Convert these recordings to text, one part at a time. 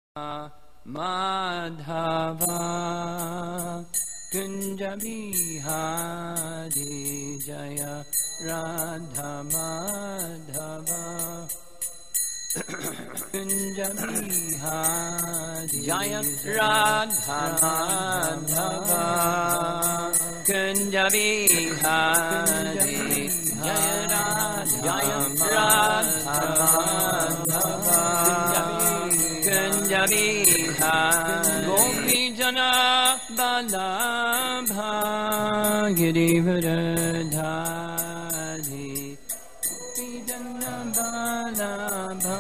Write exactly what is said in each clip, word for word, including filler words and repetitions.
Madhava Kunja Bihari Jaya Radha Madhava Kunja Bihari Jaya Radha Madhava Kunja Bihari Jaya Radha Madhava Kunja Bihari Gopi Jana Balabha Girivardhari Gopi Jana Balabha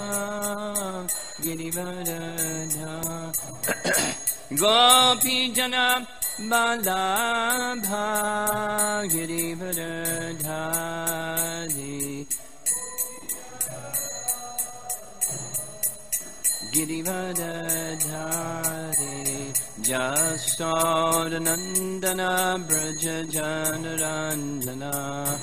Girivardhari Gopi Jana Balabha Girivardhari Girivardhari Jasodanandana Braja Janaranjana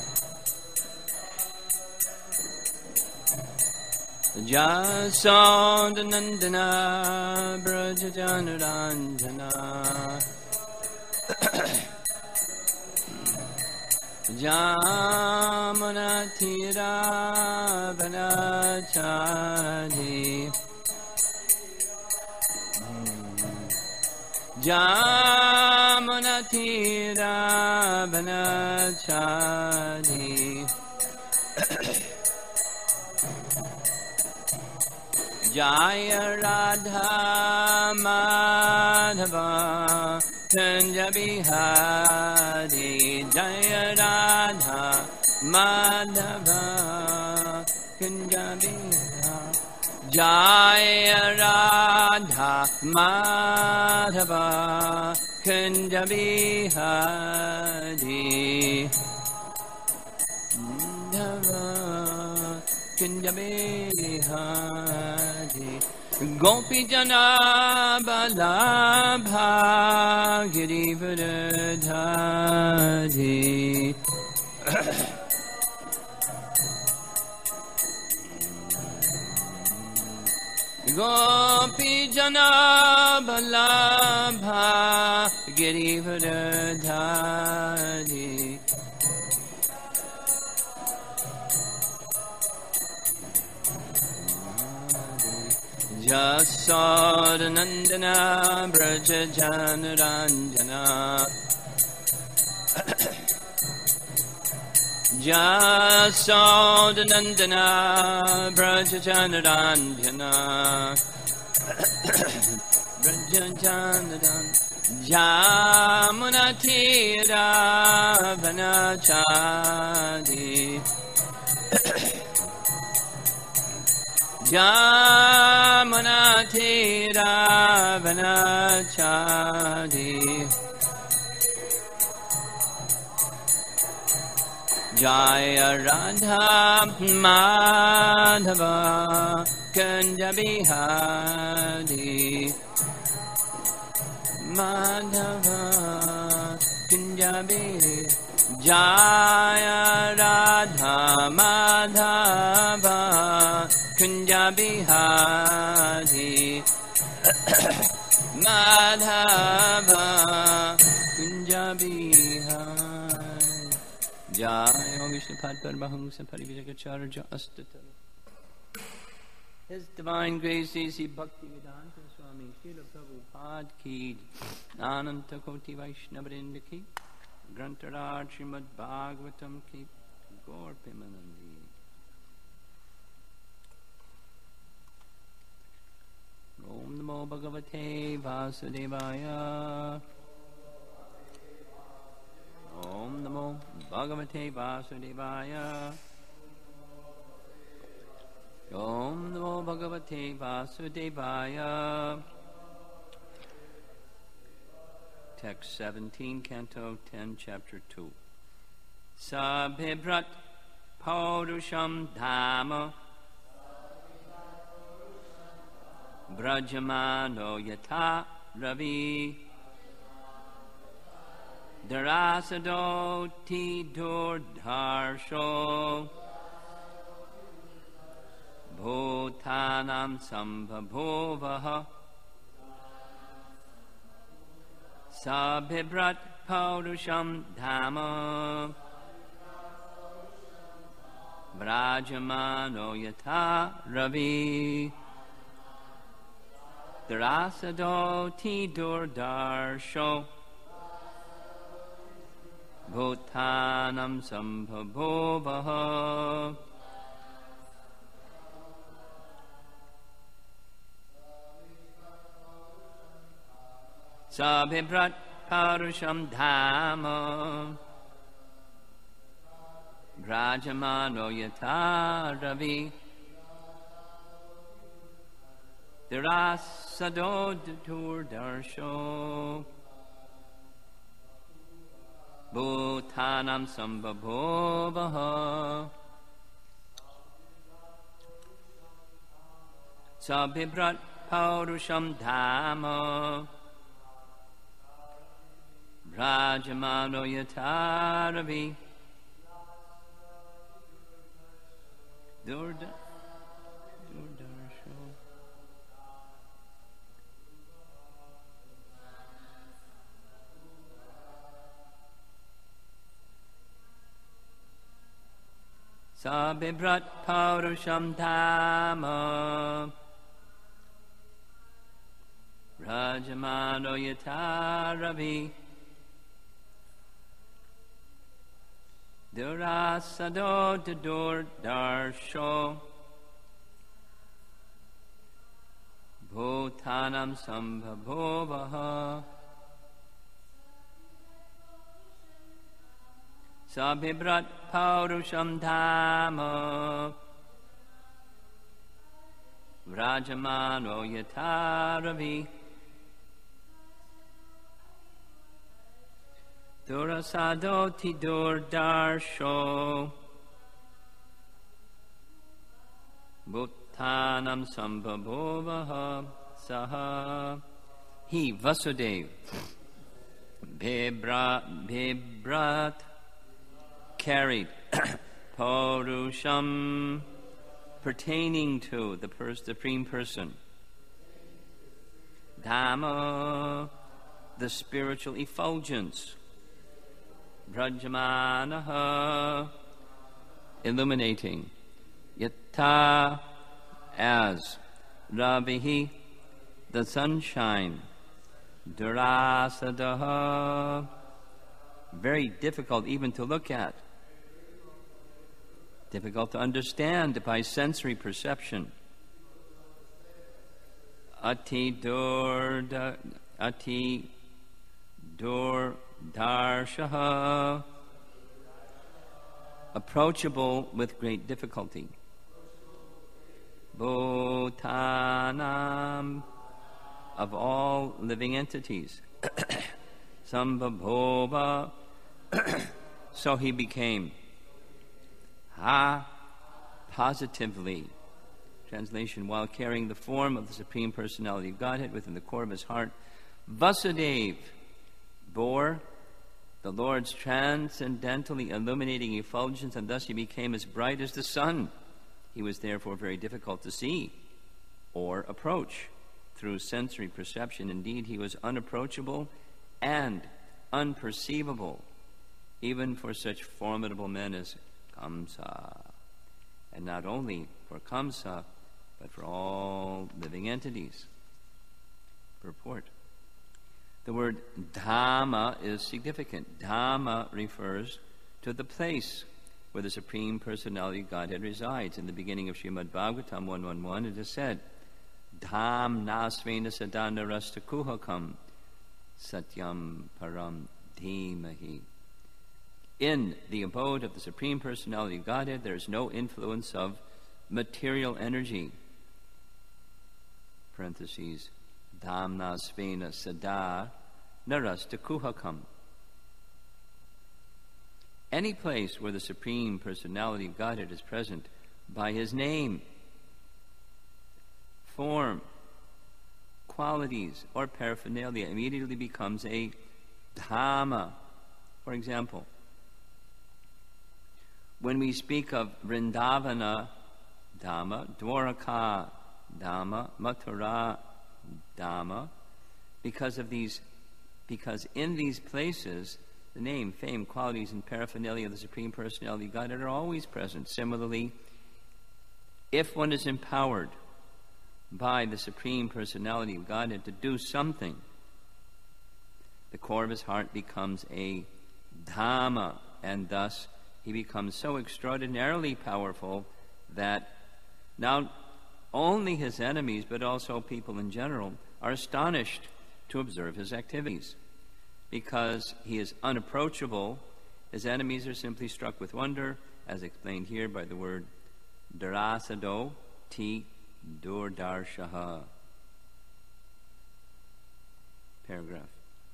Jasodanandana Braja Janaranjana Jamanathira Vanachari Jamunatira Vanachari Jaya Radha Madhava Kunja Bihari Jaya Radha Madhava Kunja Bihari Jaya Radha Madhava Kunja Bihari Madhava Kunja Bihari Gopi Jana Balabha Girivardhari Gopi Jana Balabha Girivardhari Jasodanandana Braja Janaranjana Jasodanandana Braja Janaranjana Braja Janaranjana Jamunatira Vanachari Jamunatira Vanachari Jaya Radha Madhava Kunja Bihari Madhava Kunja Bihari Jaya Radha Madhava Kunja Bihari Madhava Kunja Bihari Jai Om Vishnupad Paramahamsa Parivijagacharya Astatara His Divine Grace Sri Bhakti Vedanta Swami Srila Prabhupada Ki Ananta Koti Vaishnavrinda Ki Grantaraj Srimad Bhagavatam Ki Gaur Pimanandi Om Namo Bhagavate Vasudevaya Om Namo Bhagavate Vasudevaya Om Namo Bhagavate Vasudevaya Text seventeen, Canto ten, Chapter two. Sabhibrat Paurusham Dhamma Brajamano Yata Ravi Darasado Tidur Dharsho Bhutanam Sambhavovaha Sabhibrat Paurusham Dhamma Vrajamano Yata Ravi Darasado Tidur Darsho Bhutanam Sambhavovaha Sabhibrat Parusham Dhamma Grajamano Yata Ravi Dirasado Tur Darsho Bhutanam Sambhavovaha Sabhibrat Parusham Dhamma Rajamano Yataravi Durda Durdarsho Sabhibrat Paurusham Dhamma Rajamano Yataravi Durasado Dur Darsho Bhutanam Sambhavovaha Sabhibrat Paurusham Dhamma Vrajamano Yataravi Durasado Tidur Darsho Bhutanam Sambhavovaha Saha He Vasudev Bhebra Bhebrat carried Paurusham pertaining to the per- Supreme Person Dhamma the spiritual effulgence Vrajamanaha illuminating Yata as Ravihi the sunshine Durasadaha very difficult even to look at, difficult to understand by sensory perception. Ati dur Ati dur darshaha approachable with great difficulty. Bhutanam of all living entities. Sambhava so he became. Ha positively. Translation, while carrying the form of the Supreme Personality of Godhead within the core of his heart, Vasudev bore the Lord's transcendentally illuminating effulgence, and thus he became as bright as the sun. He was therefore very difficult to see or approach through sensory perception. Indeed, he was unapproachable and unperceivable, even for such formidable men as Kamsa. And not only for Kamsa, but for all living entities. Purport. The word Dhamma is significant. Dhamma refers to the place where the Supreme Personality of Godhead resides. In the beginning of Srimad Bhagavatam one eleven, it is said, Dham nasvena sadana rastakuhakam satyam param dhimahi. In the abode of the Supreme Personality of Godhead, there is no influence of material energy. Parentheses, Dhamna svena sada narastakuhakam. Any place where the Supreme Personality of Godhead is present by his name, form, qualities, or paraphernalia immediately becomes a Dhamma. For example, when we speak of Vrindavana Dhamma, Dwaraka Dhamma, Mathura Dhamma, because of these because in these places, the name, fame, qualities, and paraphernalia of the Supreme Personality of Godhead are always present. Similarly, if one is empowered by the Supreme Personality of Godhead to do something, the core of his heart becomes a Dhamma, and thus he becomes so extraordinarily powerful that not only his enemies, but also people in general, are astonished to observe his activities. Because he is unapproachable, his enemies are simply struck with wonder, as explained here by the word Darasado ti Durdarshaha. Paragraph.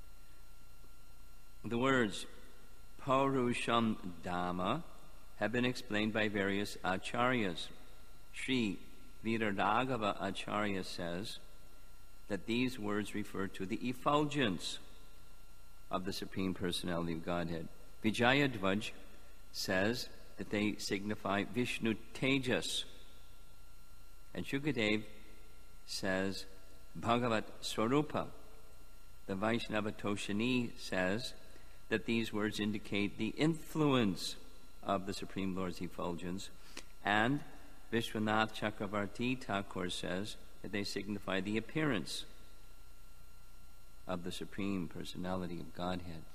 The words Paurusham Dhamma have been explained by various acharyas. Sri Viradagava Acharya says that these words refer to the effulgence of the Supreme Personality of Godhead. Vijayadvaj says that they signify Vishnu Tejas. And Shukadev says Bhagavat Swarupa. The Vaishnava Toshani says that these words indicate the influence of the Supreme Lord's effulgence. And Vishwanath Chakravarti Thakur says that they signify the appearance of the Supreme Personality of Godhead.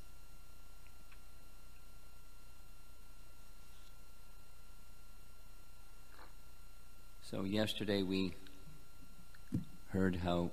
So yesterday we heard how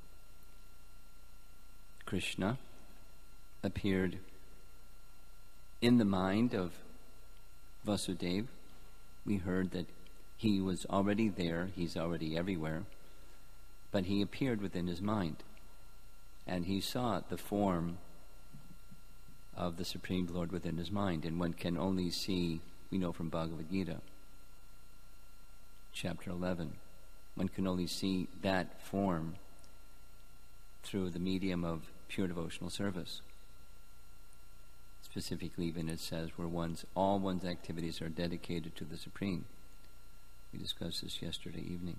Krishna appeared in the mind of Vasudeva. We heard that he was already there, he's already everywhere, but he appeared within his mind. And he saw the form of the Supreme Lord within his mind. And one can only see, we know from Bhagavad Gita, chapter eleven, one can only see that form through the medium of pure devotional service. Specifically, even it says where one's all one's activities are dedicated to the Supreme. We discussed this yesterday evening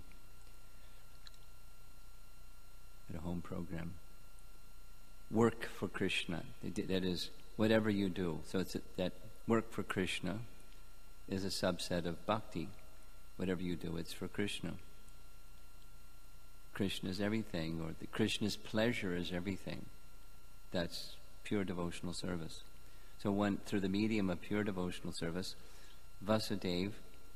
at a home program. Work for Krishna. That is, whatever you do. So it's a, that work for Krishna is a subset of bhakti. Whatever you do, it's for Krishna. Krishna is everything, or the Krishna's pleasure is everything. That's pure devotional service. So one, through the medium of pure devotional service, Vasudeva,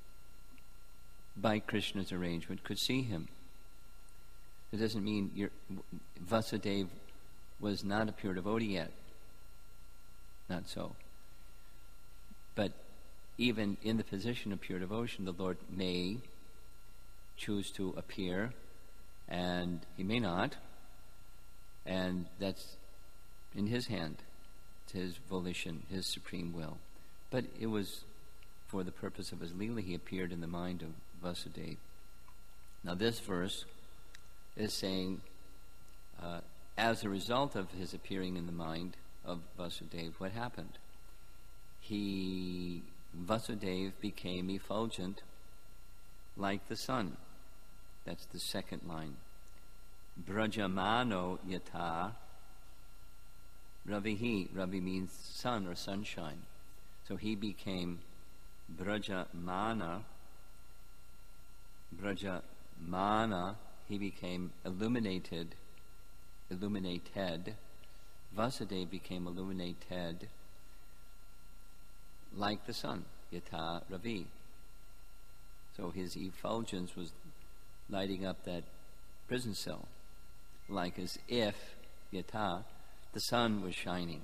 by Krishna's arrangement, could see him. It doesn't mean you're, Vasudeva was not a pure devotee yet. Not so. But even in the position of pure devotion, the Lord may choose to appear, and he may not, and that's in his hand. It's his volition, his supreme will. But it was for the purpose of his Leela, he appeared in the mind of Vasudeva. Now this verse is saying, uh, as a result of his appearing in the mind of Vasudeva, what happened? He, Vasudeva became effulgent like the sun. That's the second line. Brajamano yata Ravihi. Ravi means sun or sunshine. So he became Brajamana. Brajamana, he became illuminated, illuminated. Vasudeva became illuminated like the sun, yata Ravi. So his effulgence was lighting up that prison cell, like as if, yata, the sun was shining.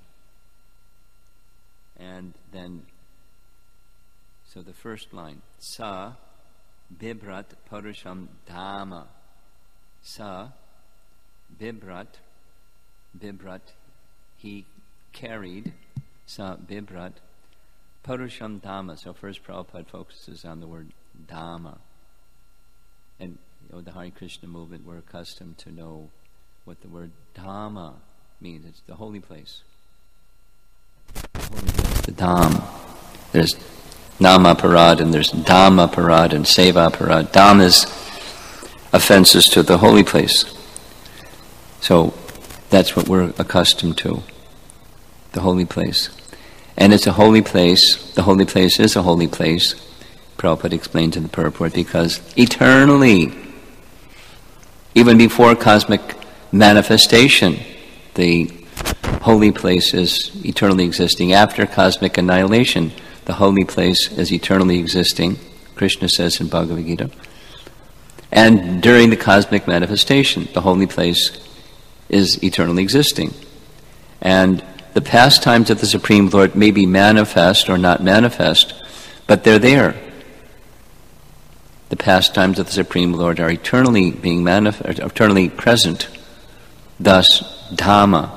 And then, so the first line, Sa Bibrat Parusham Dhamma. Sa Bibrat, Bibrat, he carried, Sa Bibrat, Parusham Dhamma. So first Prabhupada focuses on the word Dhamma. And you know, the Hare Krishna movement, we're accustomed to know what the word Dhamma means. It's the holy place. The holy place, the Dham. There's Namaparad and there's Dhammaparad and Sevaparad. Dham is offenses to the holy place. So That's what we're accustomed to, the holy place. And it's a holy place, the holy place is a holy place, Prabhupada explained in the purport, because eternally, even before cosmic manifestation, the holy place is eternally existing. After cosmic annihilation, the holy place is eternally existing, Krishna says in Bhagavad Gita. And during the cosmic manifestation, the holy place is eternally existing. And the pastimes of the Supreme Lord may be manifest or not manifest, but they're there. The pastimes of the Supreme Lord are eternally being manifest, eternally present. Thus, Dhamma.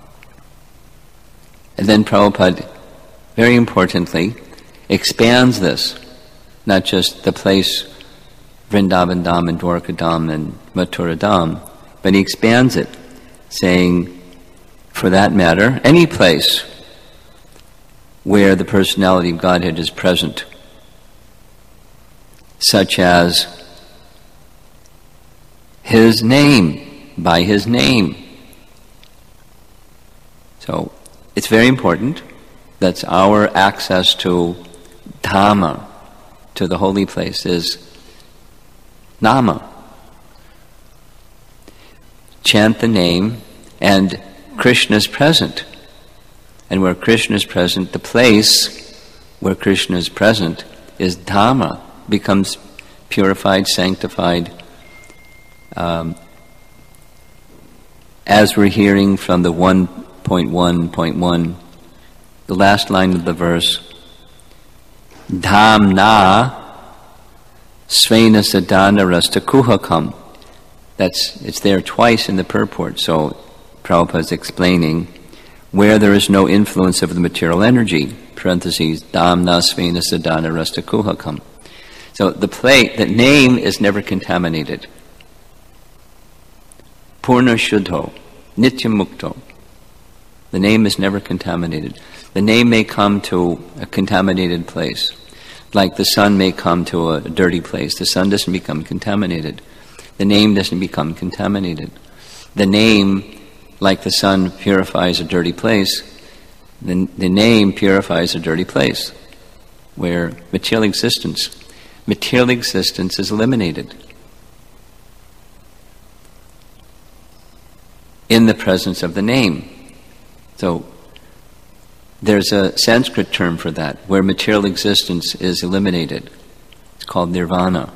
And then Prabhupada, very importantly, expands this, not just the place Vrindavan Dham and Dwarka Dham and Mathura Dham, but he expands it, saying, for that matter, any place where the personality of Godhead is present, such as His name, by His name. So, it's very important. That's our access to Dhamma, to the holy place, is Nama. Chant the name, and Krishna is present. And where Krishna is present, the place where Krishna is present is Dhamma, becomes purified, sanctified. Um, as we're hearing from the one point one point one, the last line of the verse, Dhamna Svena Sadhana Rastakuhakam. That's, it's there twice in the purport, so Prabhupada's explaining where there is no influence of the material energy, parentheses, Dhamna Svena Sadhana Rastakuhakam. So the play, the name is never contaminated. Purna Shuddho, Nitya Mukto. The name is never contaminated. The name may come to a contaminated place. Like the sun may come to a dirty place. The sun doesn't become contaminated. The name doesn't become contaminated. The name, like the sun purifies a dirty place, the, the name purifies a dirty place where material existence, material existence is eliminated in the presence of the name. So, there's a Sanskrit term for that, where material existence is eliminated. It's called nirvana.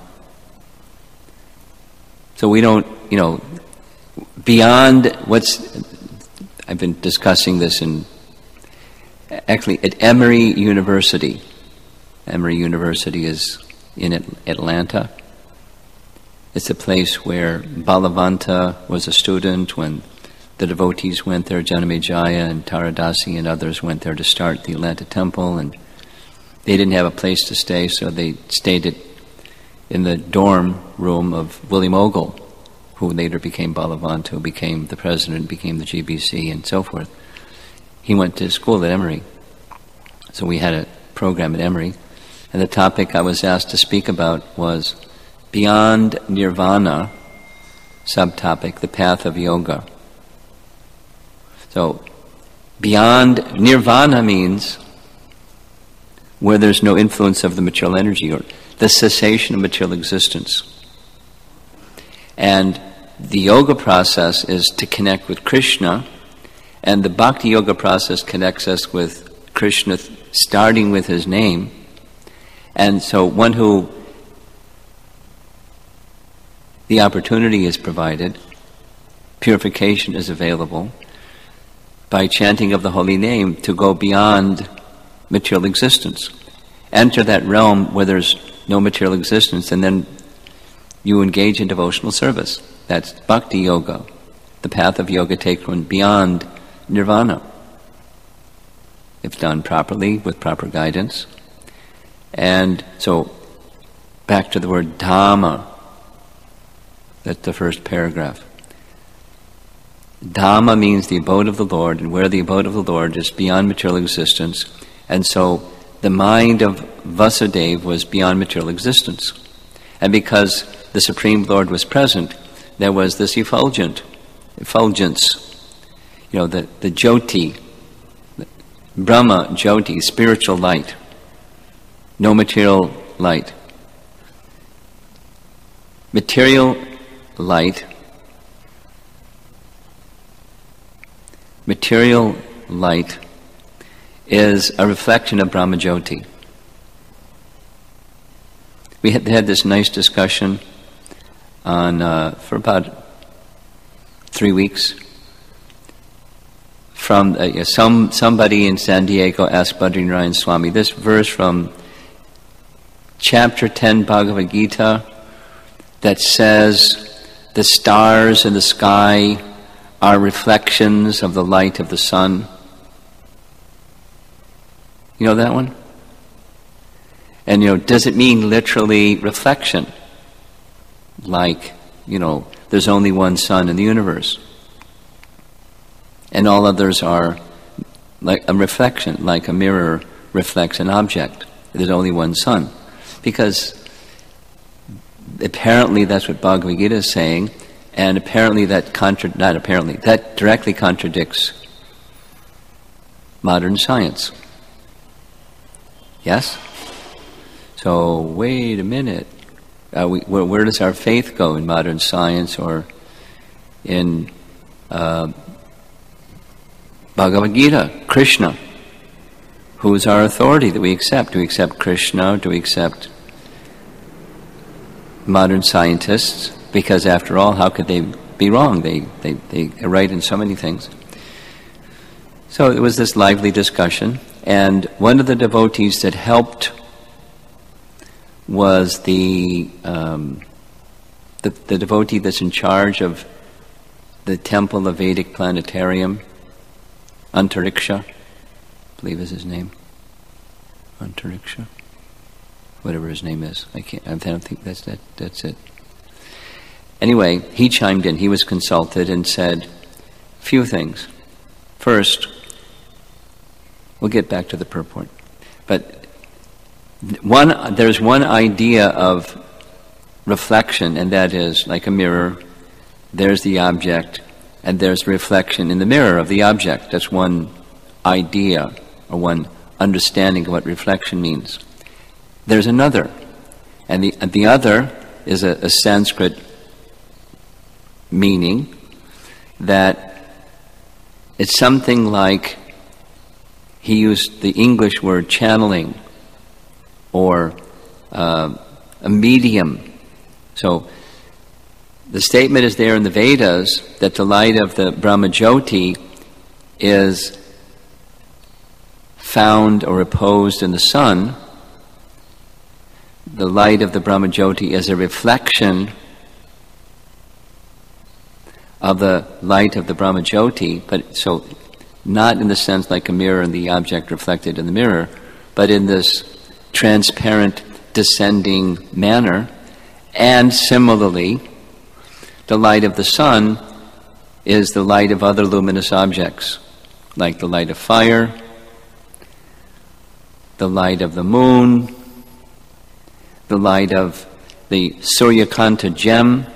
So we don't, you know, beyond what's, I've been discussing this in, actually at Emory University. Emory University is in Atlanta. It's a place where Balavanta was a student when the devotees went there. Janamejaya and Taradasi and others went there to start the Atlanta Temple, and they didn't have a place to stay, so they stayed at, in the dorm room of William Ogle, who later became Balavanta, who became the president, became the G B C, and so forth. He went to school at Emory. So we had a program at Emory, and the topic I was asked to speak about was Beyond Nirvana, subtopic, the path of yoga. So, beyond nirvana means where there's no influence of the material energy, or the cessation of material existence. And the yoga process is to connect with Krishna, and the bhakti yoga process connects us with Krishna, starting with his name. And so one who the opportunity is provided, purification is available, by chanting of the holy name to go beyond material existence. Enter that realm where there's no material existence, and then you engage in devotional service. That's bhakti yoga. The path of yoga takes one beyond nirvana, if done properly, with proper guidance. And so, back to the word Dhamma. That's the first paragraph. Dhamma means the abode of the Lord, and where the abode of the Lord is beyond material existence. And so the mind of Vasudeva was beyond material existence. And because the Supreme Lord was present, there was this effulgent, effulgence You know, the, the Jyoti, Brahma Jyoti, spiritual light, no material light. Material light, material light is a reflection of Brahma Jyoti. We had, had this nice discussion on uh, for about three weeks. From uh, some somebody in San Diego asked Badrinarayan Swami this verse from chapter ten Bhagavad Gita that says the stars in the sky are reflections of the light of the sun. You know that one? And you know, does it mean literally reflection? Like, you know, there's only one sun in the universe. And all others are like a reflection, like a mirror reflects an object. There's only one sun. Because apparently that's what Bhagavad Gita is saying, and apparently that, contra- not apparently, that directly contradicts modern science. Yes? So, wait a minute. Uh, we, where, where does our faith go in modern science or in uh, Bhagavad Gita? Krishna. Who is our authority that we accept? Do we accept Krishna? Do we accept modern scientists? Because after all, how could they be wrong? They, they, they are right in so many things. So it was this lively discussion, and one of the devotees that helped was the, um, the the devotee that's in charge of the Temple of Vedic Planetarium, Antariksha, I believe is his name. Antariksha, whatever his name is. I can't. I don't think that's that. That's it. Anyway, he chimed in. He was consulted and said a few things. First, we'll get back to the purport, but. One, there's one idea of reflection, and that is like a mirror. There's the object, and there's reflection in the mirror of the object. That's one idea, or one understanding of what reflection means. There's another, and the and the other is a, a Sanskrit meaning that it's something like, he used the English word channeling, or uh, a medium. So the statement is there in the Vedas that the light of the Brahma Jyoti is found or reposed in the sun. The light of the Brahma Jyoti is a reflection of the light of the Brahma Jyoti, but so not in the sense like a mirror and the object reflected in the mirror, but in this transparent, descending manner. And similarly, the light of the sun is the light of other luminous objects, like the light of fire, the light of the moon, the light of the Suryakanta gem.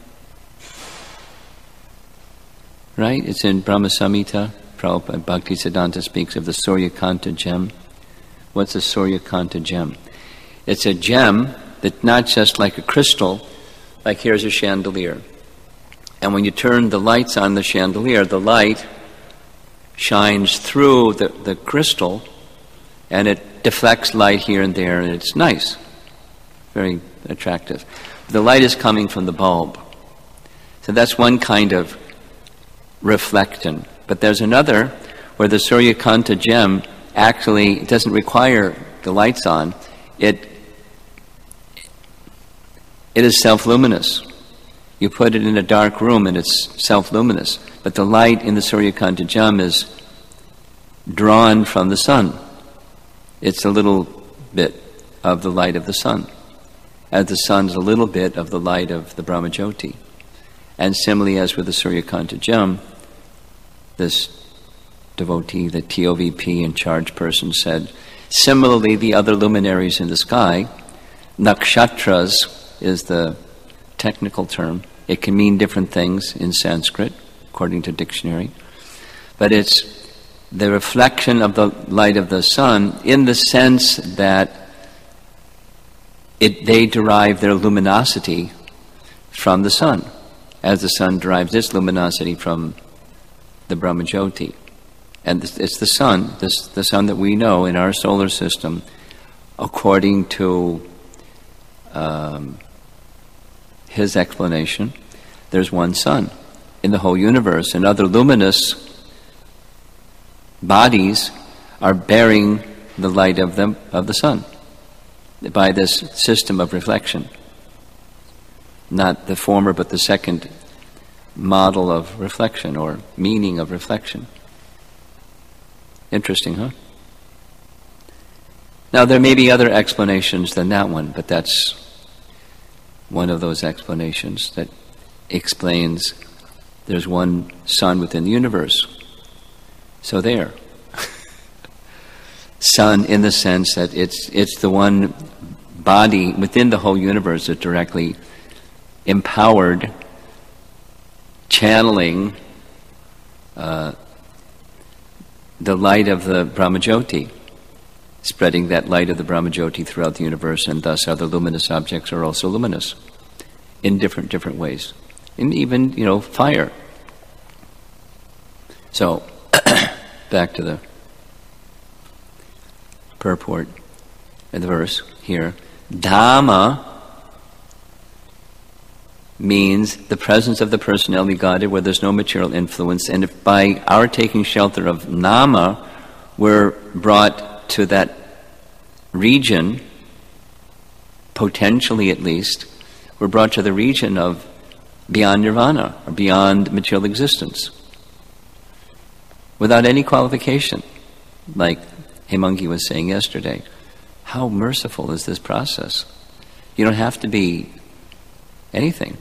Right? It's in Brahma Samhita. Prabhupada Bhaktisiddhanta speaks of the Suryakanta gem. What's a Suryakanta gem? It's a gem that's not just like a crystal, like here's a chandelier. And when you turn the lights on the chandelier, the light shines through the, the crystal, and it deflects light here and there, and it's nice, very attractive. The light is coming from the bulb. So that's one kind of reflection. But there's another where the Suryakanta gem actually doesn't require the lights on. It it is self-luminous. You put it in a dark room and it's self-luminous. But the light in the Suryakanta gem is drawn from the sun. It's a little bit of the light of the sun, as the sun is a little bit of the light of the Brahma Jyoti. And similarly, as with the Suryakanta gem, this devotee, the T O V P in charge person, said, similarly, the other luminaries in the sky, nakshatras is the technical term. It can mean different things in Sanskrit, according to dictionary. but it's the reflection of the light of the sun in the sense that it, they derive their luminosity from the sun, as the sun derives its luminosity from the Brahmajyoti. And it's the sun, this, the sun that we know in our solar system, according to um, his explanation, there's one sun in the whole universe, and other luminous bodies are bearing the light of them of the sun by this system of reflection. Not the former, but the second model of reflection or meaning of reflection. Interesting, huh? Now, there may be other explanations than that one, but that's one of those explanations that explains there's one sun within the universe. So there. Sun in the sense that it's it's the one body within the whole universe that directly empowered channeling uh, the light of the Brahmajyoti, spreading that light of the Brahmajyoti throughout the universe, and thus other luminous objects are also luminous in different different ways. And even, you know, fire. So, back to the purport of the verse here. Dhamma means the presence of the personality Godhead where there's no material influence, and if by our taking shelter of Nama we're brought to that region, potentially at least, we're brought to the region of beyond nirvana, or beyond material existence, without any qualification. Like Hemangi was saying yesterday, how merciful is this process? You don't have to be anything.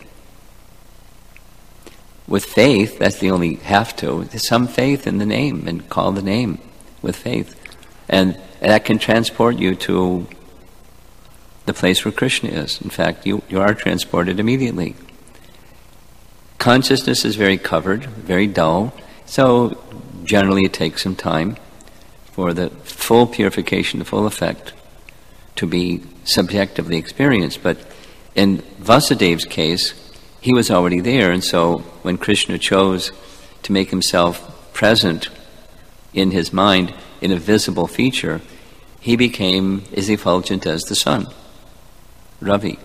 With faith, that's the only have to. There's some faith in the name, and call the name with faith. And that can transport you to the place where Krishna is. In fact, you, you are transported immediately. Consciousness is very covered, very dull, so generally it takes some time for the full purification, the full effect to be subjectively experienced. But in Vasudev's case, he was already there, and so when Krishna chose to make himself present in his mind in a visible feature, he became as effulgent as the sun, Ravi,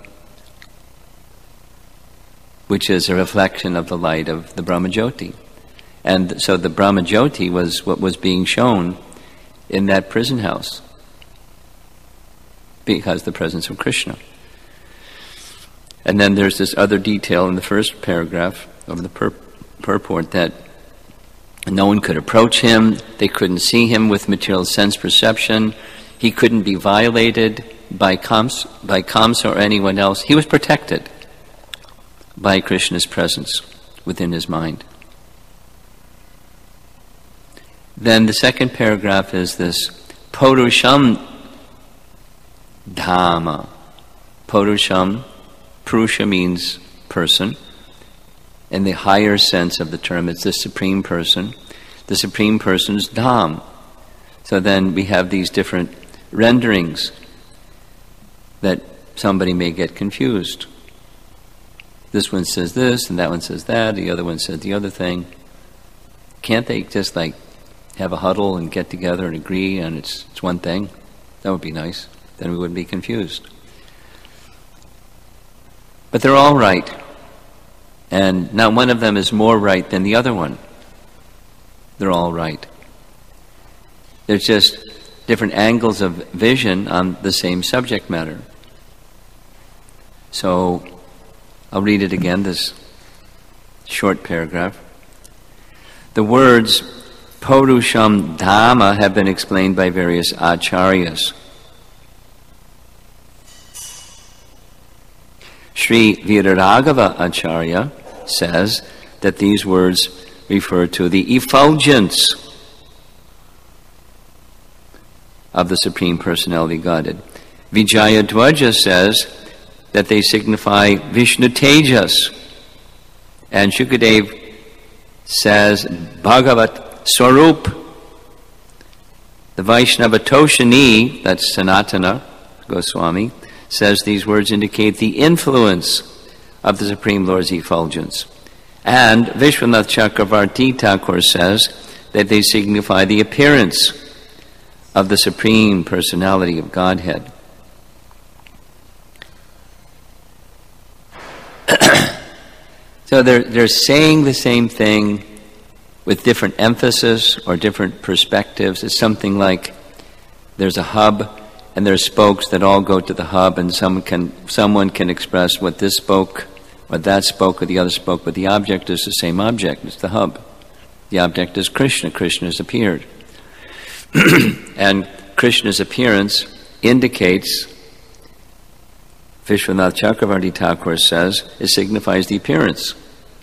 which is a reflection of the light of the Brahmajyoti. And so the Brahmajyoti was what was being shown in that prison house because of the presence of Krishna. And then there's this other detail in the first paragraph of the pur- purport that no one could approach him, they couldn't see him with material sense perception, he couldn't be violated by Kams, by Kamsa or anyone else. He was protected by Krishna's presence within his mind. Then the second paragraph is this Purusham Dhamma. Purusham, Purusha means person. In the higher sense of the term, it's the Supreme Person. The Supreme Person's Dham. So then we have these different renderings that somebody may get confused. This one says this, and that one says that, the other one says the other thing. Can't they just like have a huddle and get together and agree and it's, it's one thing? That would be nice. Then we wouldn't be confused. But they're all right. And not one of them is more right than the other one. They're all right. There's just different angles of vision on the same subject matter. So I'll read it again, this short paragraph. The words Purusham Dhamma have been explained by various acharyas. Sri Viraraghava Acharya says that these words refer to the effulgence of the Supreme Personality Godhead. Vijayadwaja says that they signify Vishnu Tejas. And Shukadev says Bhagavat Swarup. The Vaishnava Toshini, that's Sanatana Goswami, says these words indicate the influence of the Supreme Lord's effulgence. And Vishwanath Chakravarti Thakur says that they signify the appearance of the Supreme Personality of Godhead. So they're, they're saying the same thing with different emphasis or different perspectives. It's something like there's a hub and there's spokes that all go to the hub, and someone can, someone can express what this spoke or that spoke or the other spoke, but the object is the same object. It's the hub. The object is Krishna. Krishna has appeared. And Krishna's appearance indicates, Vishwanath Chakravarti Thakur says, it signifies the appearance.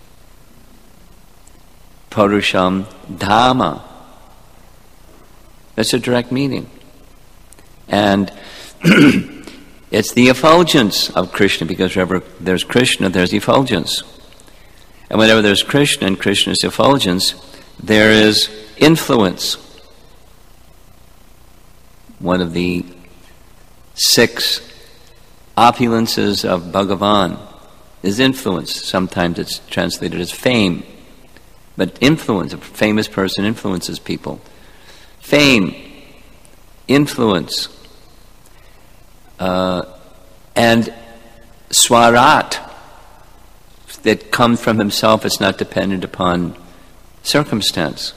Purusham Dhamma. That's a direct meaning. And it's the effulgence of Krishna, because wherever there's Krishna, there's effulgence. And whenever there's Krishna and Krishna's effulgence, there is influence. One of the six opulences of Bhagavan is influence. Sometimes it's translated as fame. But influence, a famous person influences people. Fame, influence, uh, and swarat, that comes from himself, it's not dependent upon circumstance.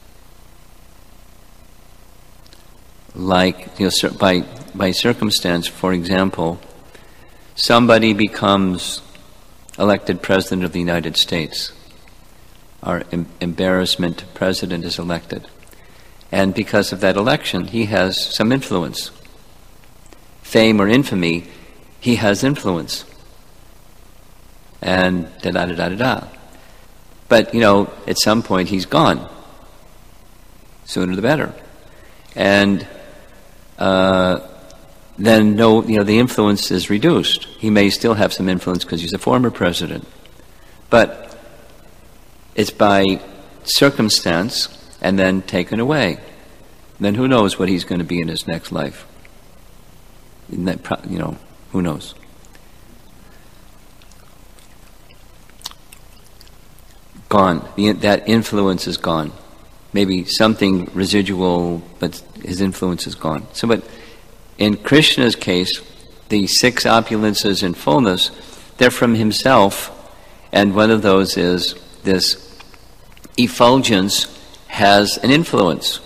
Like, you know, by, by circumstance, for example, somebody becomes elected President of the United States. Our em- embarrassment president is elected. And because of that election, he has some influence. Fame or infamy, he has influence. And da-da-da-da-da-da. But, you know, at some point he's gone. Sooner the better. And uh, then, no, you know, the influence is reduced. He may still have some influence because he's a former president. But it's by circumstance and then taken away. Then who knows what he's going to be in his next life? Isn't that pro- you know, who knows? Gone. The, that influence is gone. Maybe something residual, but his influence is gone. So, but in Krishna's case, the six opulences in fullness, they're from himself, and one of those is this effulgence has an influence.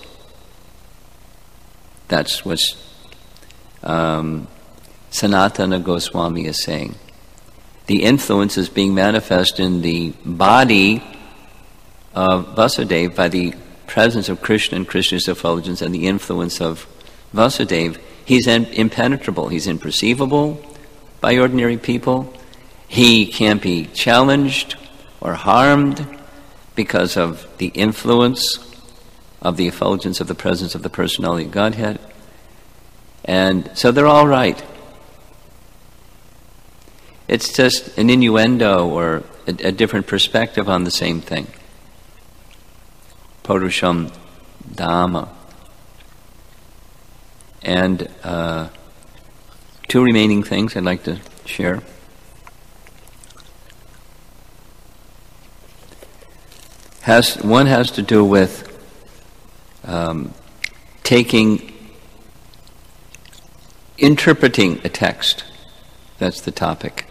That's what um, Sanatana Goswami is saying. The influence is being manifest in the body of Vasudeva by the presence of Krishna and Krishna's effulgence and the influence of Vasudeva. He's in, impenetrable. He's imperceivable by ordinary people. He can't be challenged or harmed because of the influence of the effulgence of the presence of the personality of Godhead. And so they're all right. It's just an innuendo or a, a different perspective on the same thing. Purusham Dhamma. And uh, two remaining things I'd like to share. Has, one has to do with um, taking, interpreting a text. That's the topic.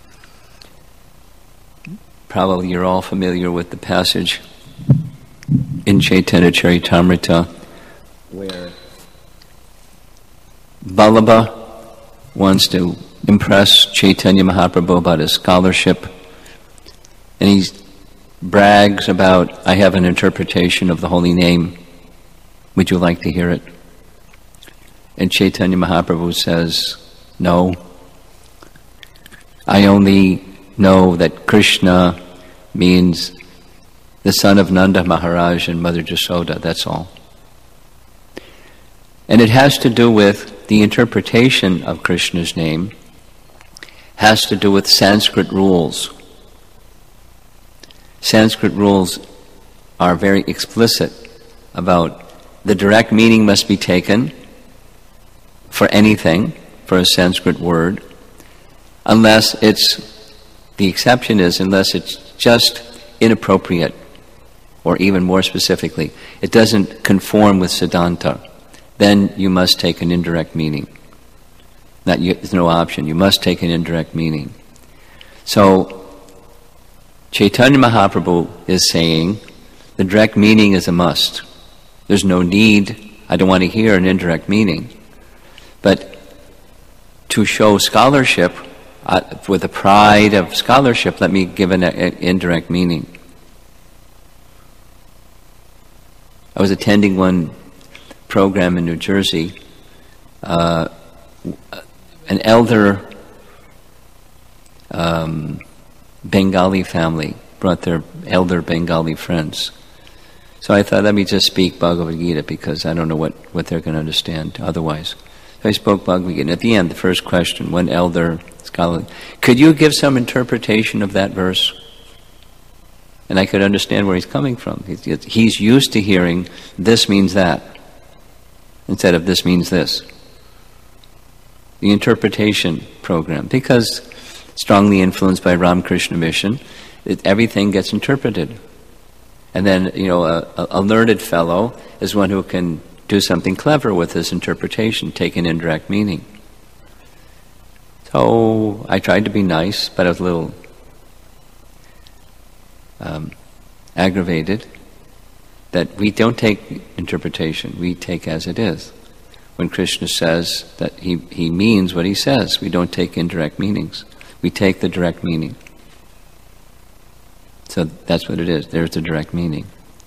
Probably you're all familiar with the passage in Chaitanya Charitamrita where Vallabha wants to impress Chaitanya Mahaprabhu about his scholarship, and he brags about, I have an interpretation of the holy name. Would you like to hear it? And Chaitanya Mahaprabhu says, no. I only know that Krishna means the son of Nanda Maharaj and Mother Jasoda, that's all. And it has to do with the interpretation of Krishna's name, has to do with Sanskrit rules. Sanskrit rules are very explicit about the direct meaning must be taken for anything, for a Sanskrit word, unless it's, the exception is unless it's just inappropriate, or even more specifically, it doesn't conform with Siddhanta. Then you must take an indirect meaning. That you, there's no option. You must take an indirect meaning. So, Chaitanya Mahaprabhu is saying the direct meaning is a must. There's no need, I don't want to hear an indirect meaning. But to show scholarship, uh, with the pride of scholarship, let me give an, an indirect meaning. I was attending one program in New Jersey. Uh, an elder um, Bengali family brought their elder Bengali friends. So I thought, let me just speak Bhagavad Gita, because I don't know what, what they're going to understand otherwise. So I spoke Bhagavad Gita. And at the end, the first question, one elder scholar, could you give some interpretation of that verse? And I could understand where he's coming from. He's, he's used to hearing, this means that, instead of this means this. The interpretation program, because strongly influenced by Ramakrishna Mission, it, everything gets interpreted. And then, you know, a, a learned fellow is one who can do something clever with his interpretation, take an indirect meaning. So I tried to be nice, but I was a little um, aggravated that we don't take interpretation, we take as it is. When Krishna says that he, he means what he says, we don't take indirect meanings. We take the direct meaning. So that's what it is. There's the direct meaning.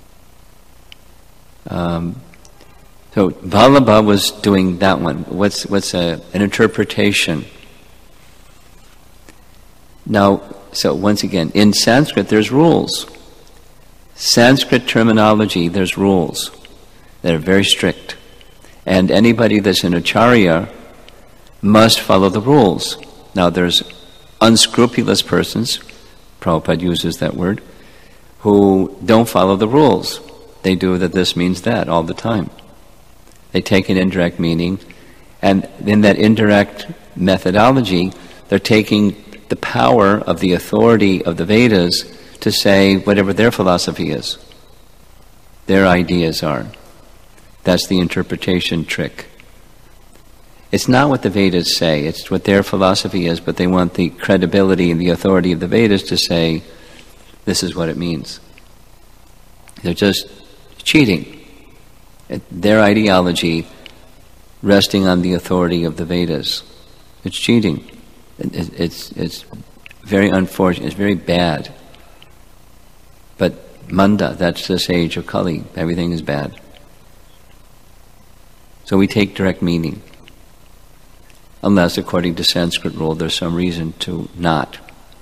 Um, so Vallabha was doing that one. What's what's a, an interpretation? Now, so once again, in Sanskrit there's rules. Sanskrit terminology, there's rules that are very strict. And anybody that's an acharya must follow the rules. Now there's unscrupulous persons, Prabhupada uses that word, who don't follow the rules. They do that this means that all the time. They take an indirect meaning, and in that indirect methodology, they're taking the power of the authority of the Vedas to say whatever their philosophy is, their ideas are. That's the interpretation trick. It's not what the Vedas say, it's what their philosophy is, but they want the credibility and the authority of the Vedas to say, this is what it means. They're just cheating. Their ideology resting on the authority of the Vedas. It's cheating. It's, it's very unfortunate, it's very bad. But Manda, that's this age of Kali, everything is bad. So we take direct meaning. Unless, according to Sanskrit rule, there's some reason to not.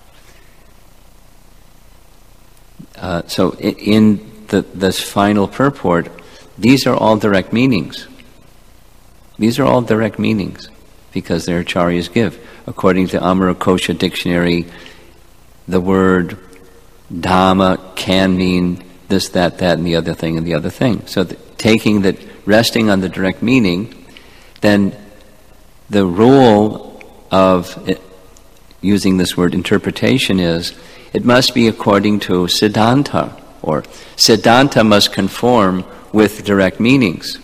Uh, so in, in the, this final purport, these are all direct meanings. These are all direct meanings, because their acharyas give. According to Amarakosha dictionary, the word Dhamma can mean this, that, that, and the other thing, and the other thing. So the, taking that, resting on the direct meaning, then the rule of it, using this word interpretation is, it must be according to Siddhanta, or Siddhanta must conform with direct meanings.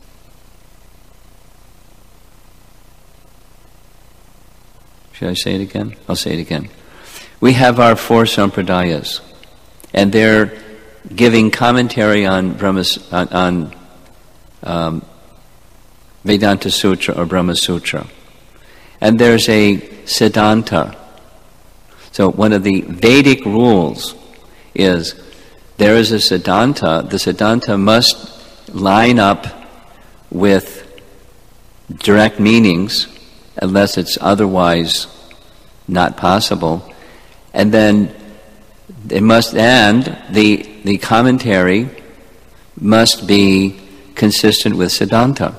Should I say it again? I'll say it again. We have our four sampradayas, and they're giving commentary on Brahma, on, on um, Vedanta Sutra or Brahma Sutra. And there's a Siddhanta. So one of the Vedic rules is there is a Siddhanta. The Siddhanta must line up with direct meanings unless it's otherwise not possible. And then it must, and the, the commentary must be consistent with Siddhanta.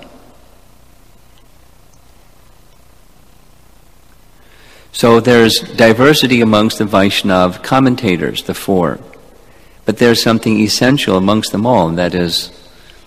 So there's diversity amongst the Vaishnava commentators, the four. But there's something essential amongst them all, and that is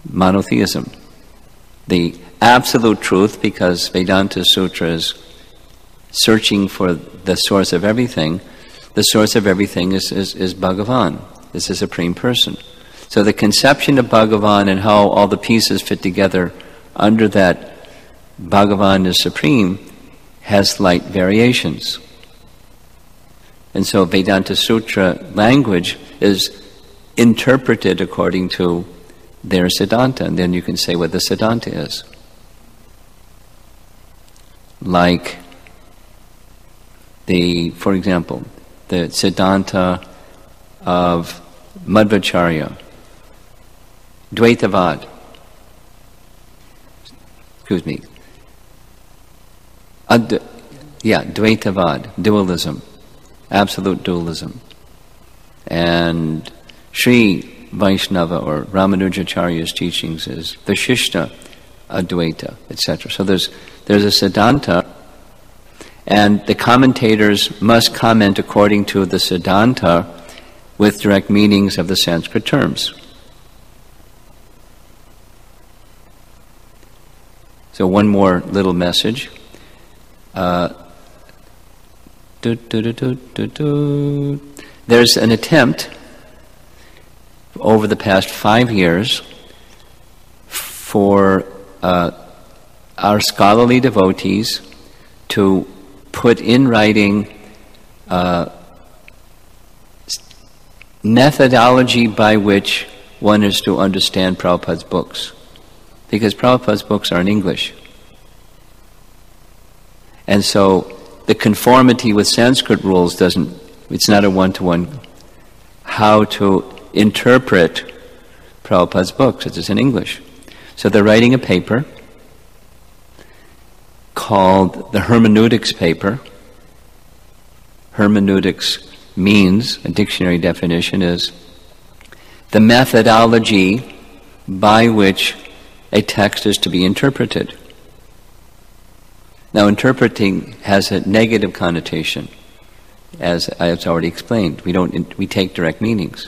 monotheism. The absolute truth, because Vedanta Sutra is searching for the source of everything, the source of everything is, is, is Bhagavan, is the Supreme Person. So the conception of Bhagavan and how all the pieces fit together under that Bhagavan is supreme has slight variations. And so Vedanta Sutra language is interpreted according to their Siddhanta, and then you can say what the Siddhanta is. Like the, for example, the Siddhanta of Madhvacharya, Dvaitavad, excuse me, Ad, yeah, Dvaitavad, dualism, absolute dualism. And Sri Vaishnava or Ramanujacharya's teachings is Vishishta Advaita, et cetera. So there's there's a Siddhanta, and the commentators must comment according to the Siddhanta with direct meanings of the Sanskrit terms. So one more little message. Uh, do, do, do, do, do, do. There's an attempt over the past five years for uh, our scholarly devotees to put in writing uh, methodology by which one is to understand Prabhupada's books. Because Prabhupada's books are in English. And so the conformity with Sanskrit rules doesn't, it's not a one-to-one how to interpret Prabhupada's books. It's in English. So they're writing a paper called the hermeneutics paper. Hermeneutics means, a dictionary definition is, the methodology by which a text is to be interpreted. Now, interpreting has a negative connotation, as I have already explained. We don't. We take direct meanings.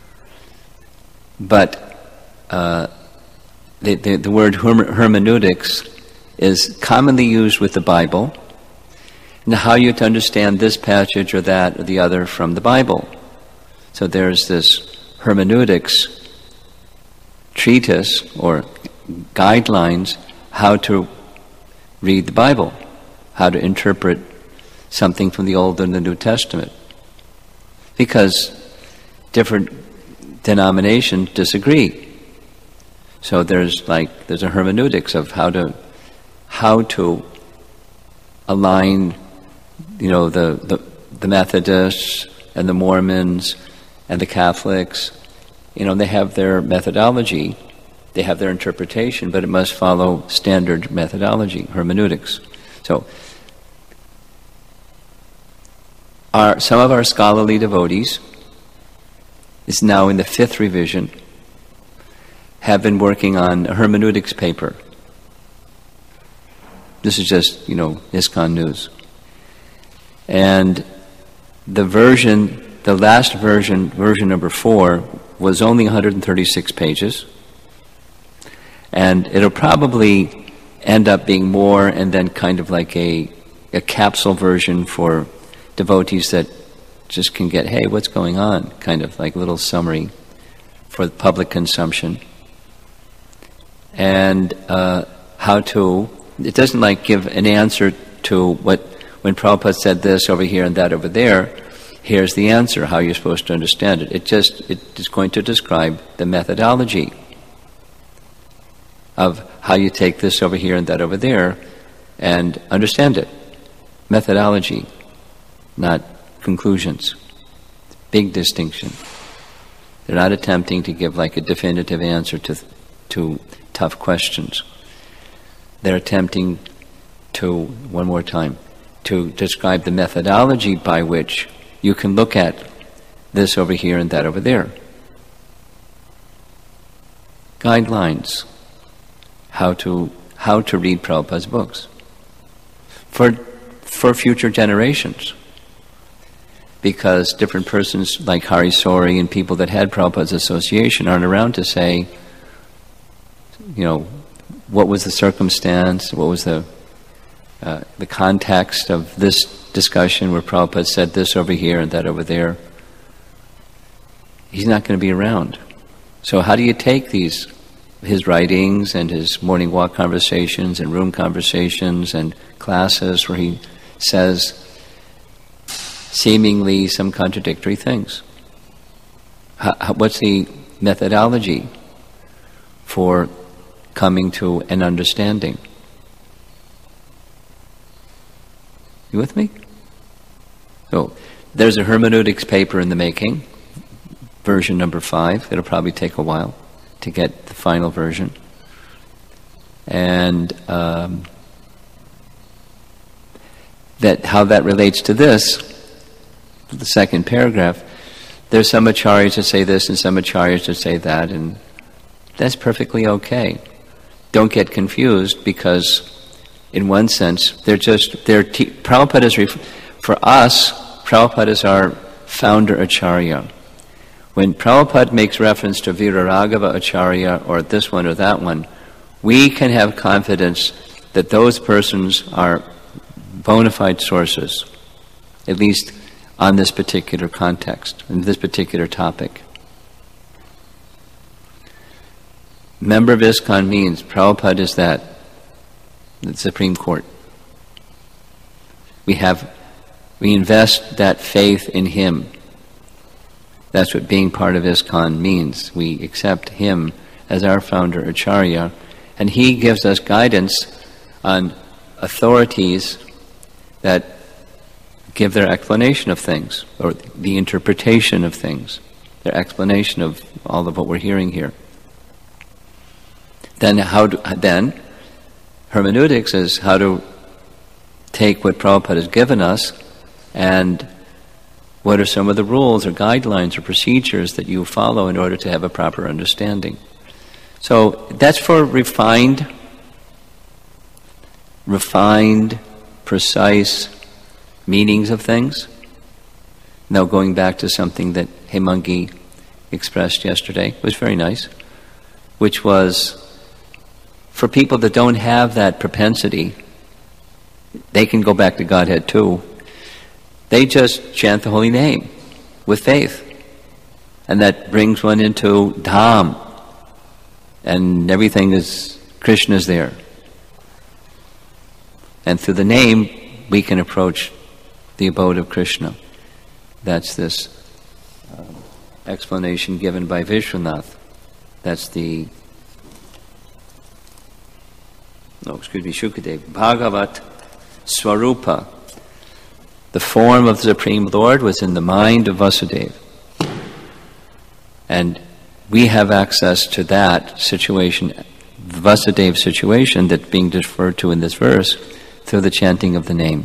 But uh, the, the, the word herm- hermeneutics is commonly used with the Bible, and how you to understand this passage or that or the other from the Bible. So there's this hermeneutics treatise or guidelines how to read the Bible, how to interpret something from the Old and the New Testament. Because different denominations disagree. So there's like there's a hermeneutics of how to how to align, you know, the, the, the Methodists and the Mormons and the Catholics. You know, they have their methodology, they have their interpretation, but it must follow standard methodology, hermeneutics. So, our, some of our scholarly devotees, is now in the fifth revision, have been working on a hermeneutics paper. This is just, you know, ISKCON news. And the version, the last version, version number four, was only one hundred thirty-six pages. And it'll probably end up being more, and then kind of like a, a capsule version for devotees that just can get, hey, what's going on? Kind of like a little summary for public consumption. And uh, how to, it doesn't like give an answer to what, when Prabhupada said this over here and that over there, here's the answer, how you're supposed to understand it. It just, it is going to describe the methodology of how you take this over here and that over there and understand it. Methodology, not conclusions. Big distinction. They're not attempting to give like a definitive answer to to tough questions. They're attempting to, one more time, to describe the methodology by which you can look at this over here and that over there. Guidelines. How to how to read Prabhupada's books for for future generations, because different persons like Hari Sori and people that had Prabhupada's association aren't around to say, you know, what was the circumstance, what was the uh, the context of this discussion where Prabhupada said this over here and that over there. He's not going to be around. So how do you take these, his writings and his morning walk conversations and room conversations and classes where he says seemingly some contradictory things? How, how, what's the methodology for coming to an understanding? You with me? So there's a hermeneutics paper in the making, version number five. It'll probably take a while to get the final version. And um, that how that relates to this, the second paragraph, there's some acharyas that say this and some acharyas that say that, and that's perfectly okay. Don't get confused, because in one sense, they're just, they're te- Prabhupada is, ref- for us, Prabhupada is our founder acharya. When Prabhupada makes reference to Viraraghava acharya or this one or that one, we can have confidence that those persons are bona fide sources, at least on this particular context, in this particular topic. Member of ISKCON means Prabhupada is that, the Supreme Court. We have, we invest that faith in him. That's what being part of ISKCON means. We accept him as our founder acharya, and he gives us guidance on authorities that give their explanation of things, or the interpretation of things, their explanation of all of what we're hearing here. Then how do, then hermeneutics is how to take what Prabhupada has given us and what are some of the rules or guidelines or procedures that you follow in order to have a proper understanding. So that's for refined, refined, precise meanings of things. Now going back to something that Hemangi expressed yesterday, it was very nice, which was for people that don't have that propensity, they can go back to Godhead too. They just chant the holy name with faith. And that brings one into Dham. And everything is, Krishna's there. And through the name, we can approach the abode of Krishna. That's this uh, explanation given by Vishwanath. That's the No, excuse me, Shukadev. Bhagavat Swarupa. The form of the Supreme Lord was in the mind of Vasudeva. And we have access to that situation, the Vasudeva situation that's being referred to in this verse, through the chanting of the name.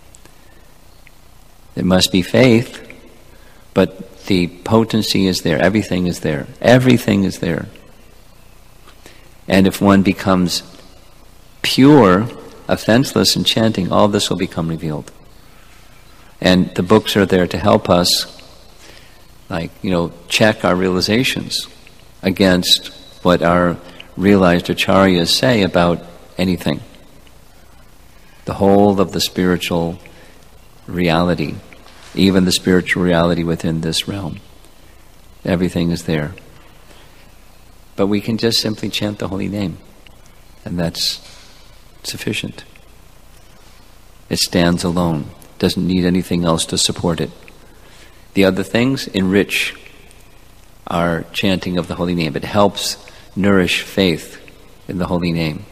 There must be faith, but the potency is there. Everything is there. Everything is there. And if one becomes pure, offenseless in chanting, all this will become revealed. And the books are there to help us, like, you know, check our realizations against what our realized acharyas say about anything. The whole of the spiritual reality, even the spiritual reality within this realm. Everything is there. But we can just simply chant the holy name, and that's sufficient. It stands alone. Doesn't need anything else to support it. The other things enrich our chanting of the holy name. It helps nourish faith in the holy name.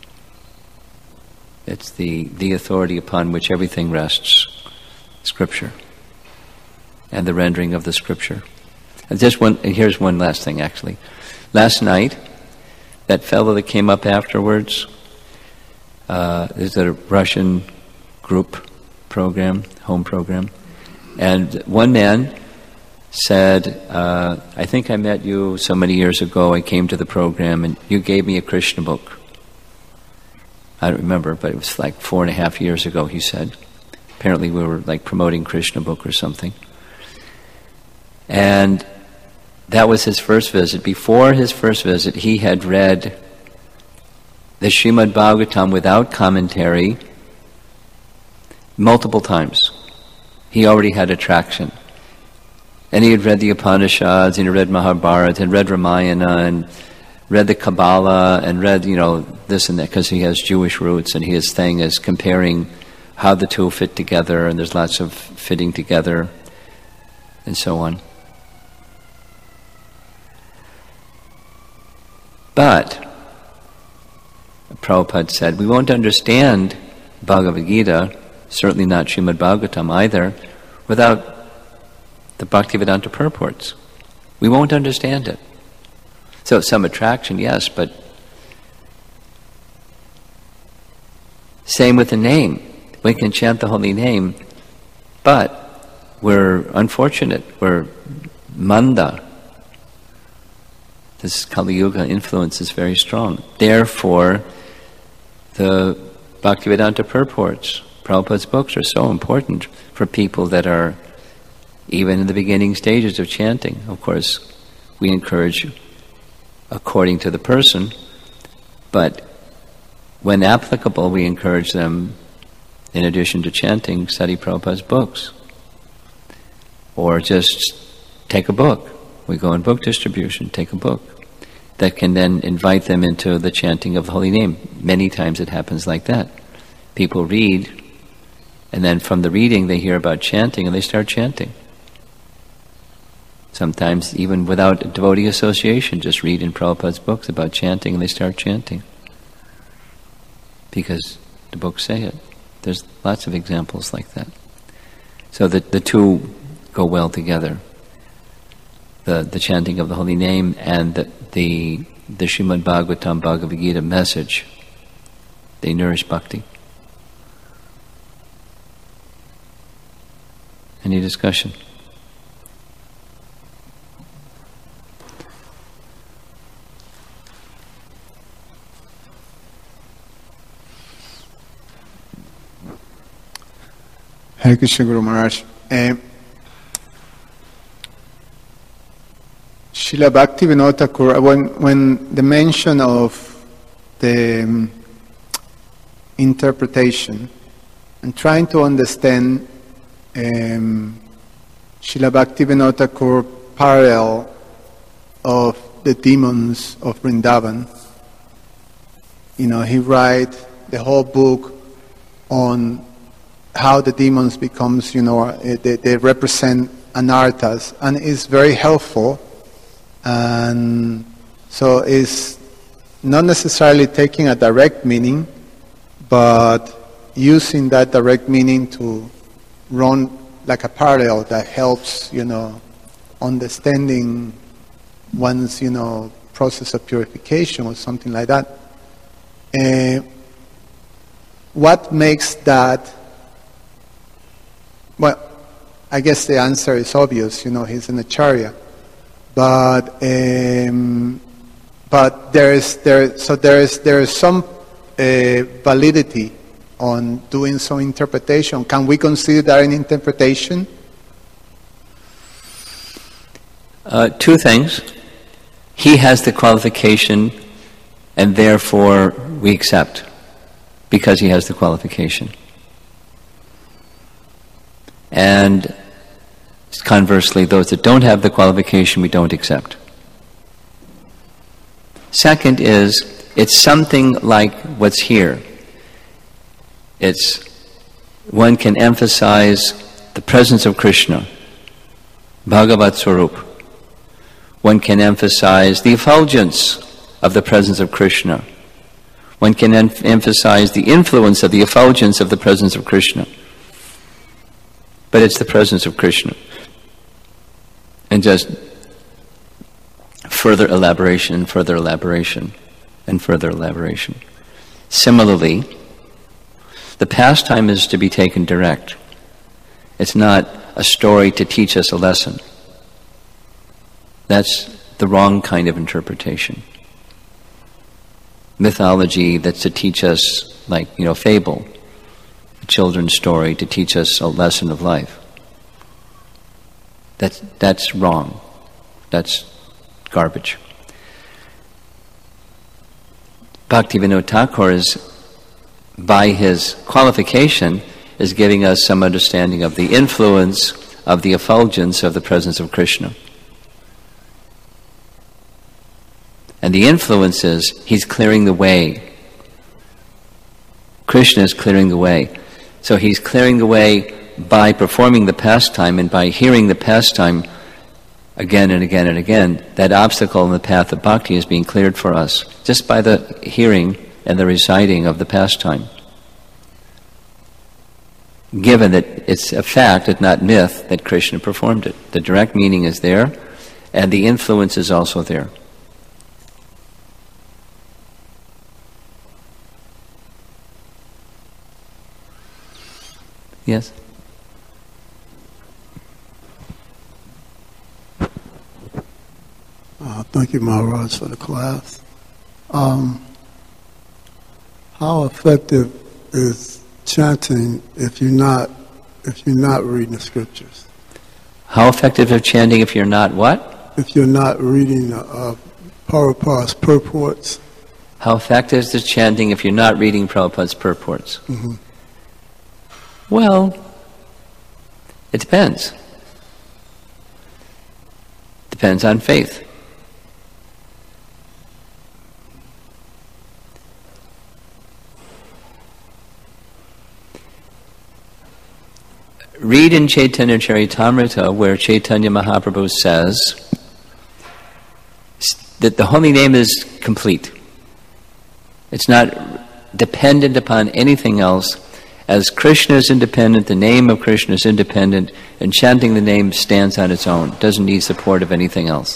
It's the, the authority upon which everything rests, Scripture, and the rendering of the Scripture. And just one, and here's one last thing, actually. Last night, that fellow that came up afterwards, uh, is a Russian group program, home program, and one man said, uh, I think I met you so many years ago, I came to the program and you gave me a Krishna book. I don't remember, but it was like four and a half years ago, he said. Apparently we were like promoting Krishna book or something. And that was his first visit. Before his first visit, he had read the Srimad Bhagavatam without commentary multiple times. He already had attraction. And he had read the Upanishads, and he read Mahabharata, and read Ramayana, and read the Kabbalah, and read, you know, this and that, because he has Jewish roots, and his thing is comparing how the two fit together, and there's lots of fitting together, and so on. But Prabhupada said, we won't understand Bhagavad Gita, certainly not Srimad Bhagavatam either, without the Bhaktivedanta purports. We won't understand it. So some attraction, yes, but same with the name. We can chant the holy name, but we're unfortunate. We're manda. This Kali Yuga influence is very strong. Therefore, the Bhaktivedanta purports, Prabhupada's books, are so important for people that are even in the beginning stages of chanting. Of course, we encourage according to the person, but when applicable, we encourage them, in addition to chanting, study Prabhupada's books. Or just take a book. We go in book distribution, take a book that can then invite them into the chanting of the holy name. Many times it happens like that. People read, and then from the reading they hear about chanting, and they start chanting. Sometimes even without devotee association, just read in Prabhupada's books about chanting, and they start chanting. Because the books say it. There's lots of examples like that. So the, the two go well together. The, the chanting of the holy name and the, the, the Srimad Bhagavatam Bhagavad Gita message. They nourish bhakti. Any discussion? Hare Krishna Guru Maharaj. Uh, Srila Bhaktivinoda Thakur, when, when the mention of the um, interpretation and trying to understand um, Srila Bhaktivinoda Thakur parallel of the demons of Vrindavan, you know, he writes the whole book on how the demons becomes, you know, they, they represent anarthas, and it's very helpful. And so it's not necessarily taking a direct meaning, but using that direct meaning to run like a parallel that helps, you know, understanding one's, you know, process of purification or something like that. Uh, what makes that? Well, I guess the answer is obvious. You know, he's an acharya, but um, but there is there so there is there is some uh, validity on doing some interpretation. Can we consider that an interpretation? Uh, two things. He has the qualification, and therefore we accept, because he has the qualification. And conversely, those that don't have the qualification, we don't accept. Second is, it's something like what's here. It's, one can emphasize the presence of Krishna, Bhagavat Swarup. One can emphasize the effulgence of the presence of Krishna. One can em- emphasize the influence of the effulgence of the presence of Krishna. But it's the presence of Krishna. And just further elaboration and further elaboration and further elaboration. Similarly, the pastime is to be taken direct. It's not a story to teach us a lesson. That's the wrong kind of interpretation. Mythology that's to teach us, like, you know, fable, a children's story to teach us a lesson of life. That's, that's wrong. That's garbage. Bhaktivinoda Thakur is, by his qualification, is giving us some understanding of the influence of the effulgence of the presence of Krishna. And the influence is, he's clearing the way. Krishna is clearing the way. So he's clearing the way by performing the pastime and by hearing the pastime again and again and again. That obstacle in the path of bhakti is being cleared for us just by the hearing and the reciting of the pastime. Given that it's a fact, it's not myth, that Krishna performed it. The direct meaning is there, and the influence is also there. Yes? Uh, thank you, Maharaj, for the class. Um, how effective is chanting if you're not if you're not reading the scriptures? How effective is chanting if you're not what? If you're not reading uh, Prabhupada's purports. How effective is the chanting if you're not reading Prabhupada's purports? Mm-hmm. Well, it depends. Depends on faith. Read in Chaitanya Charitamrita where Chaitanya Mahaprabhu says that the holy name is complete. It's not dependent upon anything else. As Krishna is independent, the name of Krishna is independent, and chanting the name stands on its own. It doesn't need support of anything else.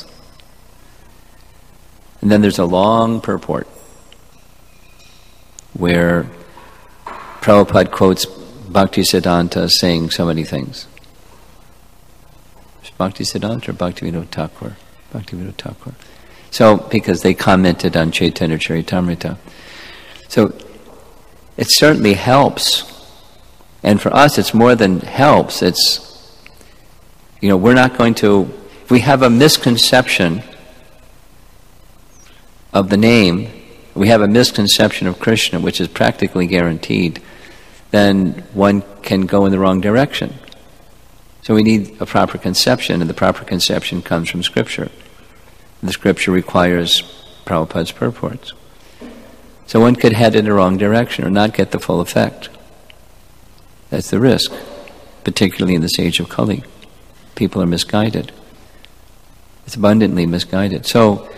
And then there's a long purport where Prabhupada quotes Bhaktisiddhanta saying so many things. Bhaktisiddhanta or Bhaktivinoda Thakur? Bhaktivinoda Thakur. So, because they commented on Chaitanya Charitamrita. So, it certainly helps. And for us, it's more than helps. It's, you know, we're not going to, if we have a misconception of the name, we have a misconception of Krishna, which is practically guaranteed, then one can go in the wrong direction. So we need a proper conception, and the proper conception comes from Scripture. The Scripture requires Prabhupada's purports. So one could head in the wrong direction or not get the full effect. That's the risk, particularly in this age of Kali. People are misguided. It's abundantly misguided. So,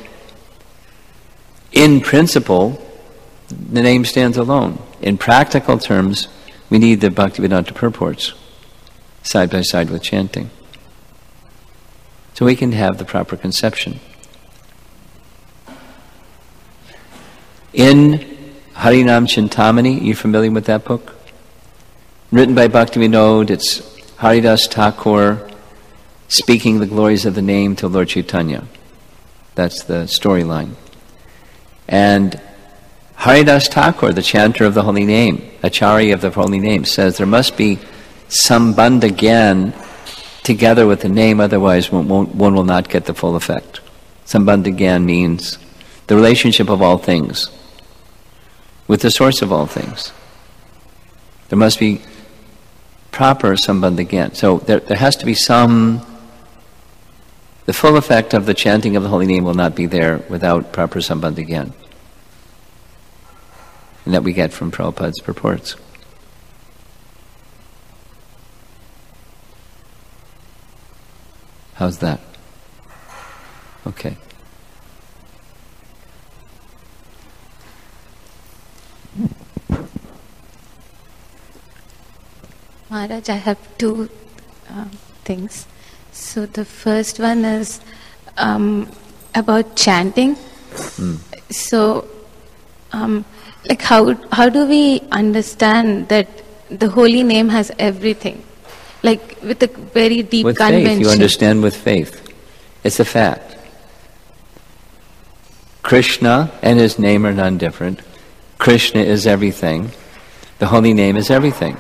in principle, the name stands alone. In practical terms, we need the Bhaktivedanta purports side by side with chanting. So we can have the proper conception. In Harinam Chintamani, you familiar with that book? Written by Bhaktivinoda, it's Haridas Thakur speaking the glories of the name to Lord Chaitanya. That's the storyline. And Haridas Thakur, the chanter of the holy name, Acharya of the holy name, says there must be sambandha gyan together with the name, otherwise one, won't, one will not get the full effect. Sambandha gyan means the relationship of all things with the source of all things. There must be proper sambandha gyan. So there, there has to be some... The full effect of the chanting of the holy name will not be there without proper sambandha gyan. And that we get from Prabhupada's purports. How's that? Okay. Maharaj, I have two uh, things. So the first one is um, about chanting. Mm. So, um, like how how do we understand that the holy name has everything? Like with a very deep with convention. Faith, you understand with faith. It's a fact. Krishna and his name are none different. Krishna is everything. The holy name is everything.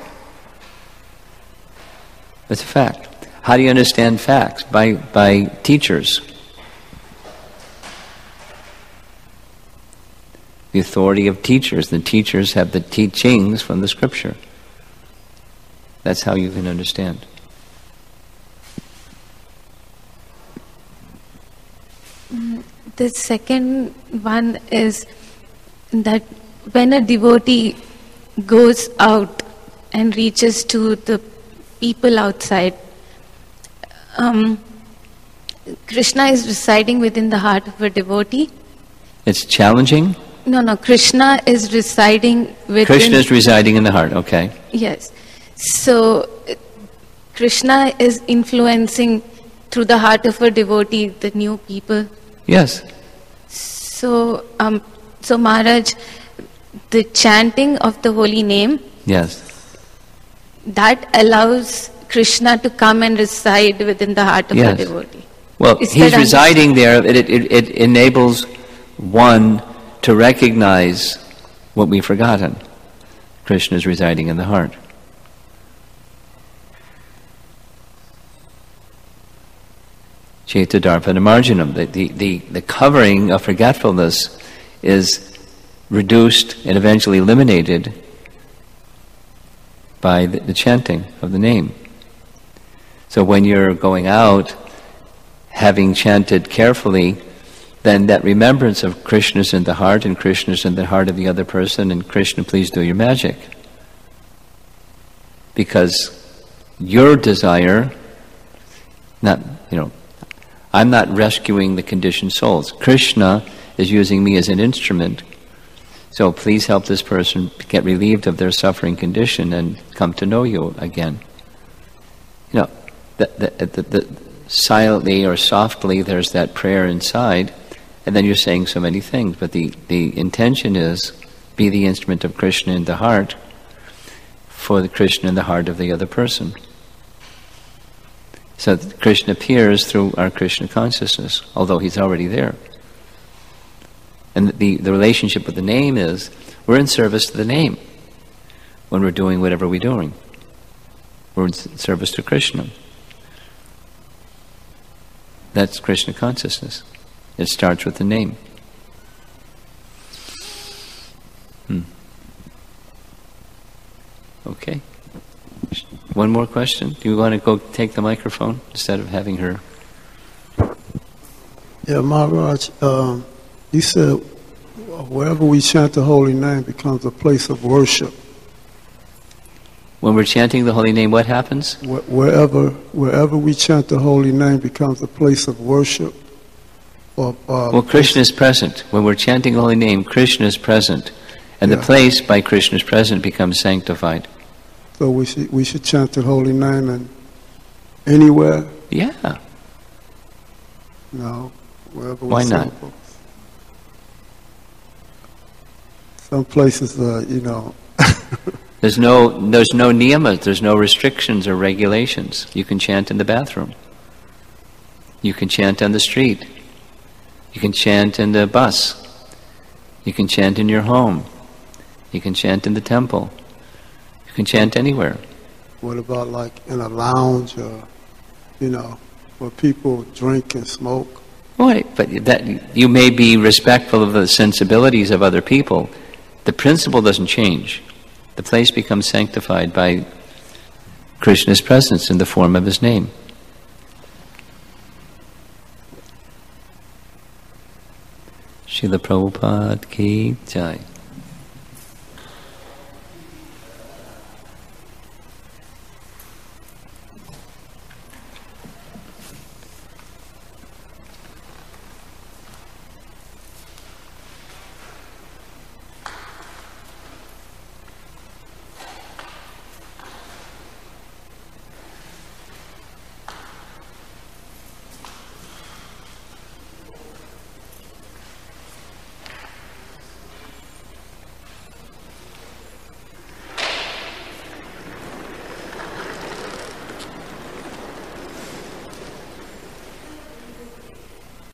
It's a fact. How do you understand facts? By by teachers. the authority of teachers. The teachers have the teachings from the scripture. That's how you can understand. The second one is that when a devotee goes out and reaches to the people outside, um, Krishna is residing within the heart of a devotee. It's challenging? No, no, Krishna is residing within... Krishna is residing in the heart, okay. Yes. So, Krishna is influencing through the heart of a devotee, the new people. Yes. So, um, so Maharaj, the chanting of the holy name, yes, that allows Krishna to come and reside within the heart of yes. a devotee. Well, Is he's that residing there. It, it, it enables one to recognize what we've forgotten. Krishna is residing in the heart. Cetadarpana marginum. The, the, the, the covering of forgetfulness is reduced and eventually eliminated by the, the chanting of the name. So when you're going out, having chanted carefully, then that remembrance of Krishna's in the heart, and Krishna's in the heart of the other person, and Krishna, please do your magic. Because your desire, not, you know, I'm not rescuing the conditioned souls. Krishna is using me as an instrument. So please help this person get relieved of their suffering condition and come to know you again. You know, the, the, the, the, silently or softly there's that prayer inside, and then you're saying so many things. But the, the intention is, be the instrument of Krishna in the heart for the Krishna in the heart of the other person. So that Krishna appears through our Krishna consciousness, although he's already there. And the, the relationship with the name is, we're in service to the name when we're doing whatever we're doing. We're in service to Krishna. That's Krishna consciousness. It starts with the name. Hmm. Okay. One more question? Do you want to go take the microphone instead of having her? Yeah, Maharaj, um, you said wherever we chant the holy name becomes a place of worship. When we're chanting the holy name, what happens? Wh- wherever wherever we chant the holy name becomes a place of worship. Or, uh, well, Krishna is present. When we're chanting the holy name, Krishna is present. And Yeah. the place by Krishna's presence becomes sanctified. So we should we should chant the holy name and anywhere? Yeah. No, wherever. Why we're not? supposed. Some places, uh, you know. There's no there's no niyamas, there's no restrictions or regulations. You can chant in the bathroom. You can chant on the street. You can chant in the bus. You can chant in your home. You can chant in the temple. You can chant anywhere. What about like in a lounge or, you know, where people drink and smoke? Right, but that you may be respectful of the sensibilities of other people. The principle doesn't change. The place becomes sanctified by Krishna's presence in the form of his name. Srila Prabhupada ki jai.